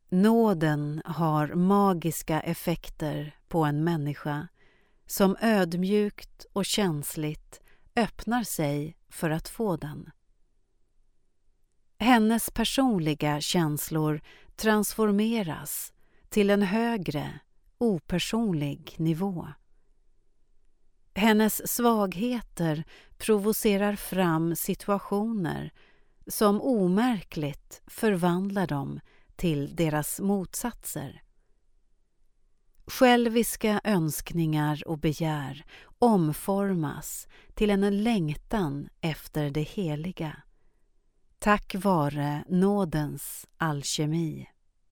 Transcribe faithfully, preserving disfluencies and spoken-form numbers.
Nåden har magiska effekter på en människa som ödmjukt och känsligt öppnar sig för att få den. Hennes personliga känslor transformeras till en högre, opersonlig nivå. Hennes svagheter provocerar fram situationer som omärkligt förvandlar dem till deras motsatser. Själviska önskningar och begär omformas till en längtan efter det heliga, tack vare nådens alkemi.